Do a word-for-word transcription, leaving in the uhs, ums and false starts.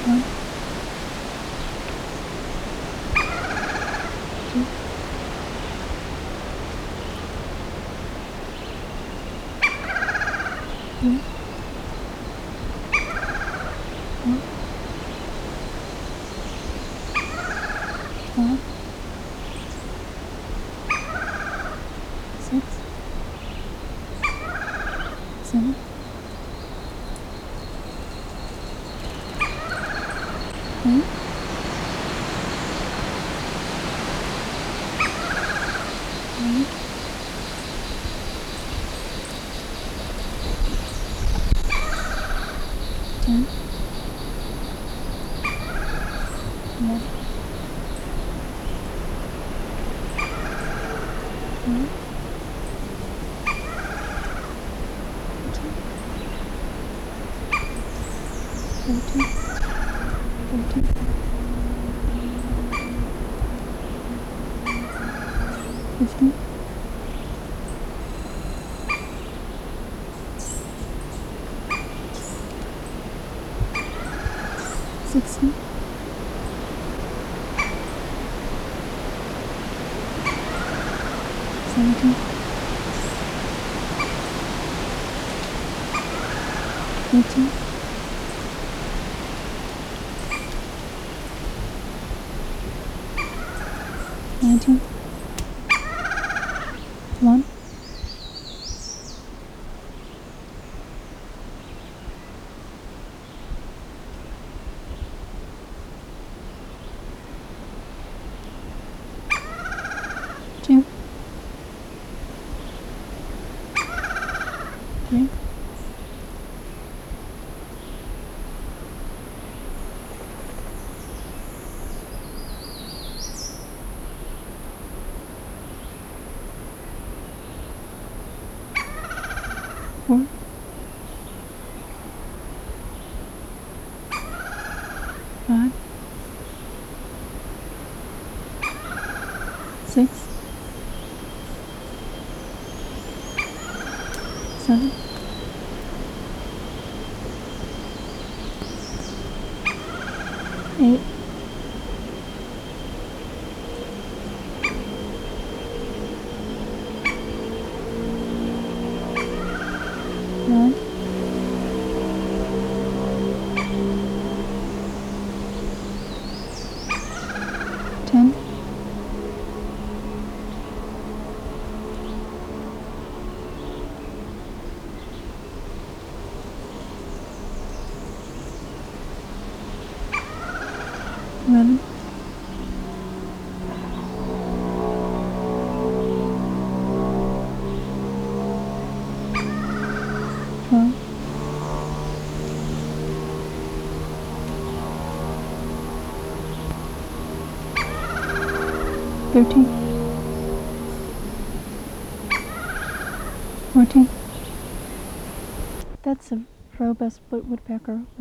One, two, three, four, five, six, seven, eight, nine, ten, eleven, twelve, thirteen, fourteen, fifteen, sixteen, seventeen, eighteen, nineteen, one, two, three, four, five, six, seven, eight, nine, ten, eleven, twelve, thirteen, fourteen. That's a robust woodpecker.